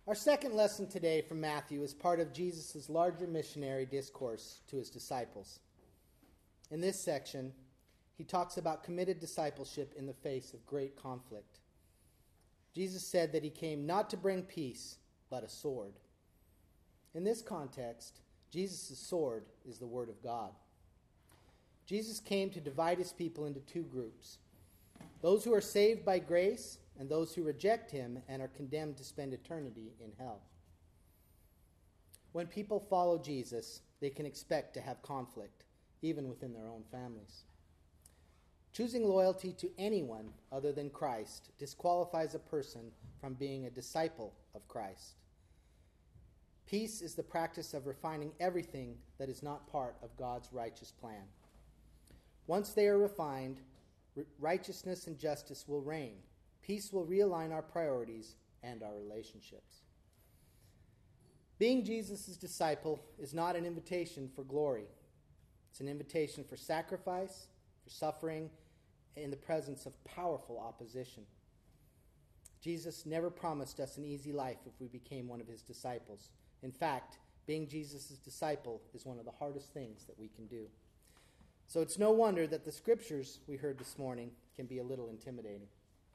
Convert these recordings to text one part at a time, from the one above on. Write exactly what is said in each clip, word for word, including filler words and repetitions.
Our second lesson today from Matthew is part of Jesus' larger missionary discourse to his disciples. In this section, he talks about committed discipleship in the face of great conflict. Jesus said that he came not to bring peace, but a sword. In this context, Jesus' sword is the Word of God. Jesus came to divide his people into two groups: those who are saved by grace and those who reject him and are condemned to spend eternity in hell. When people follow Jesus, they can expect to have conflict, even within their own families. Choosing loyalty to anyone other than Christ disqualifies a person from being a disciple of Christ. Peace is the practice of refining everything that is not part of God's righteous plan. Once they are refined, righteousness and justice will reign. Peace will realign our priorities and our relationships. Being Jesus' disciple is not an invitation for glory. It's an invitation for sacrifice, for suffering, in the presence of powerful opposition. Jesus never promised us an easy life if we became one of his disciples. In fact, being Jesus' disciple is one of the hardest things that we can do. So it's no wonder that the scriptures we heard this morning can be a little intimidating.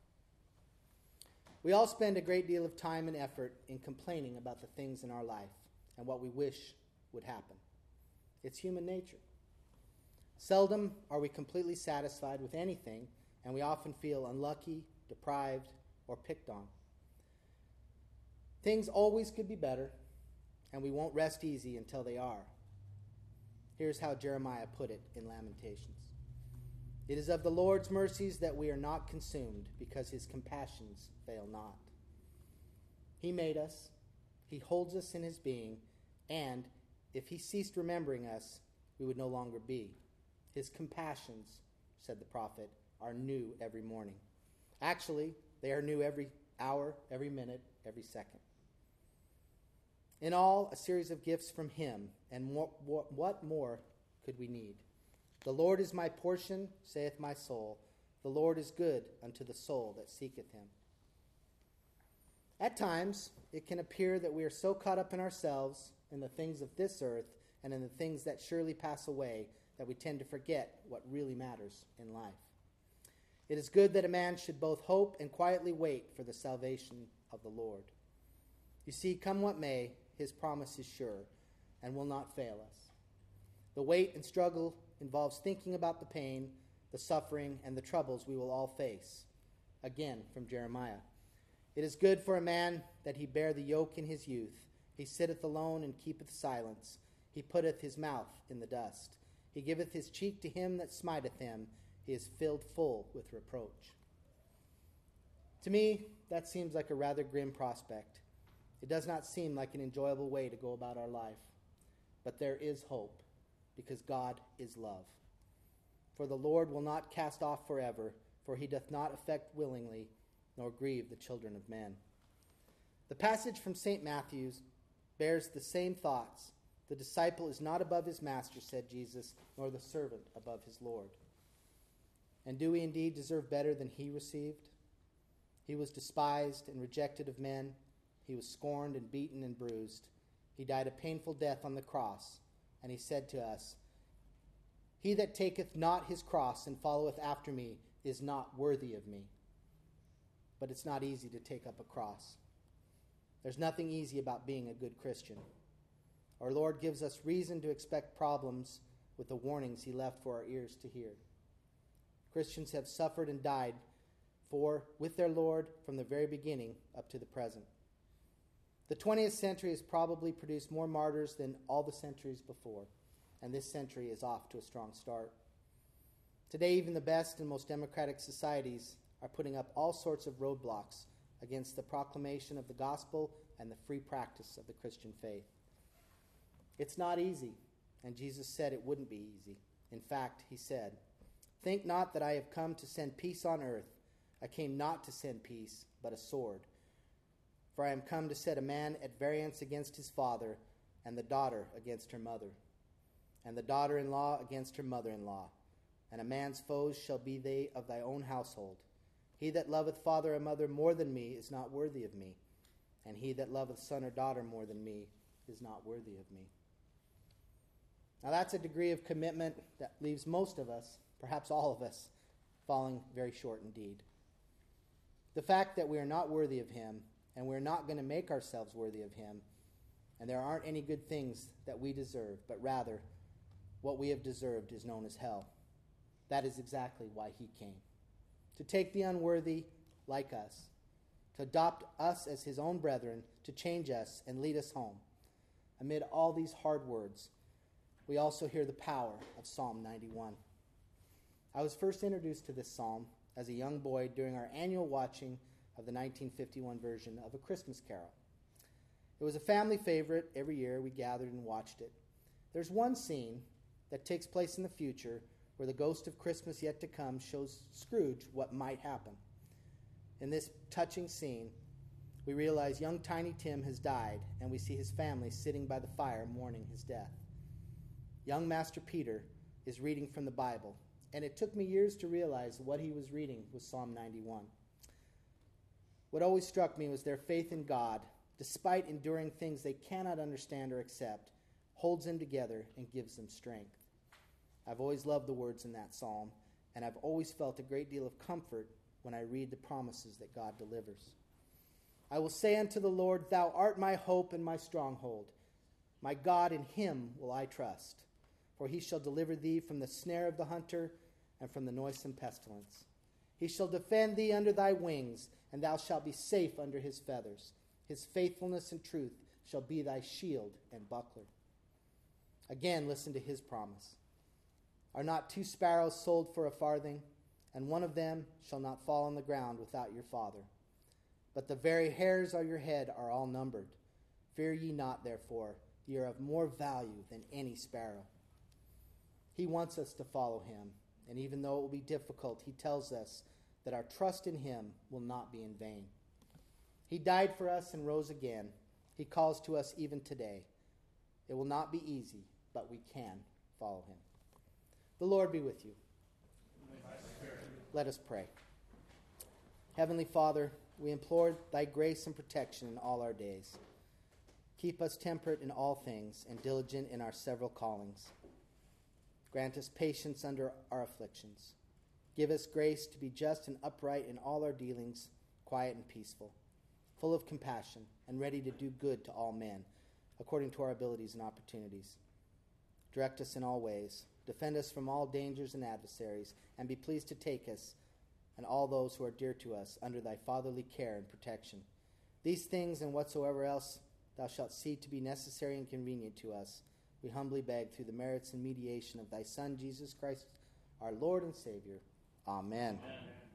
We all spend a great deal of time and effort in complaining about the things in our life and what we wish would happen. It's human nature. Seldom are we completely satisfied with anything, and we often feel unlucky, deprived, or picked on. Things always could be better, and we won't rest easy until they are. Here's how Jeremiah put it in Lamentations. It is of the Lord's mercies that we are not consumed, because his compassions fail not. He made us, he holds us in his being, and if he ceased remembering us, we would no longer be. His compassions, said the prophet, are new every morning. Actually, they are new every hour, every minute, every second. In all, a series of gifts from him, and what, what, what more could we need? The Lord is my portion, saith my soul. The Lord is good unto the soul that seeketh him. At times, it can appear that we are so caught up in ourselves, in the things of this earth, and in the things that surely pass away, that we tend to forget what really matters in life. It is good that a man should both hope and quietly wait for the salvation of the Lord. You see, come what may, his promise is sure and will not fail us. The wait and struggle involves thinking about the pain, the suffering, and the troubles we will all face. Again, from Jeremiah. It is good for a man that he bear the yoke in his youth. He sitteth alone and keepeth silence. He putteth his mouth in the dust. He giveth his cheek to him that smiteth him. He is filled full with reproach. To me, that seems like a rather grim prospect. It does not seem like an enjoyable way to go about our life. But there is hope, because God is love. For the Lord will not cast off forever, for he doth not affect willingly, nor grieve the children of men. The passage from Saint Matthew's bears the same thoughts. The disciple is not above his master, said Jesus, nor the servant above his Lord. And do we indeed deserve better than he received? He was despised and rejected of men. He was scorned and beaten and bruised. He died a painful death on the cross. And he said to us, he that taketh not his cross and followeth after me is not worthy of me. But it's not easy to take up a cross. There's nothing easy about being a good Christian. Our Lord gives us reason to expect problems with the warnings he left for our ears to hear. Christians have suffered and died for with their Lord from the very beginning up to the present. The twentieth century has probably produced more martyrs than all the centuries before, and this century is off to a strong start. Today, even the best and most democratic societies are putting up all sorts of roadblocks against the proclamation of the gospel and the free practice of the Christian faith. It's not easy, and Jesus said it wouldn't be easy. In fact, he said, think not that I have come to send peace on earth. I came not to send peace, but a sword. For I am come to set a man at variance against his father, and the daughter against her mother, and the daughter-in-law against her mother-in-law. And a man's foes shall be they of thy own household. He that loveth father or mother more than me is not worthy of me. and he that loveth son or daughter more than me is not worthy of me. Now that's a degree of commitment that leaves most of us, perhaps all of us, falling very short indeed. The fact that we are not worthy of him, and we're not going to make ourselves worthy of him, and there aren't any good things that we deserve, but rather what we have deserved is known as hell. That is exactly why he came. To take the unworthy like us, to adopt us as his own brethren, to change us and lead us home. Amid all these hard words, we also hear the power of Psalm ninety-one. I was first introduced to this psalm as a young boy during our annual watching of the nineteen fifty-one version of A Christmas Carol. It was a family favorite. Every year we gathered and watched it. There's one scene that takes place in the future where the ghost of Christmas yet to come shows Scrooge what might happen. In this touching scene, we realize young Tiny Tim has died, and we see his family sitting by the fire mourning his death. Young Master Peter is reading from the Bible, and it took me years to realize what he was reading was Psalm ninety-one. What always struck me was their faith in God, despite enduring things they cannot understand or accept, holds them together and gives them strength. I've always loved the words in that psalm, and I've always felt a great deal of comfort when I read the promises that God delivers. I will say unto the Lord, Thou art my hope and my stronghold. My God, in him will I trust. For he shall deliver thee from the snare of the hunter and from the noisome pestilence. He shall defend thee under thy wings, and thou shalt be safe under his feathers. His faithfulness and truth shall be thy shield and buckler. Again, listen to his promise. Are not two sparrows sold for a farthing? And one of them shall not fall on the ground without your Father. But the very hairs of your head are all numbered. Fear ye not, therefore, ye are of more value than any sparrow. He wants us to follow him, and even though it will be difficult, he tells us that our trust in him will not be in vain. He died for us and rose again. He calls to us even today. It will not be easy, but we can follow him. The Lord be with you. Let us pray. Heavenly Father, we implore thy grace and protection in all our days. Keep us temperate in all things and diligent in our several callings. Grant us patience under our afflictions. Give us grace to be just and upright in all our dealings, quiet and peaceful, full of compassion, and ready to do good to all men, according to our abilities and opportunities. Direct us in all ways. Defend us from all dangers and adversaries, and be pleased to take us and all those who are dear to us under thy fatherly care and protection. These things and whatsoever else thou shalt see to be necessary and convenient to us, we humbly beg through the merits and mediation of thy Son, Jesus Christ, our Lord and Savior. Amen. Amen.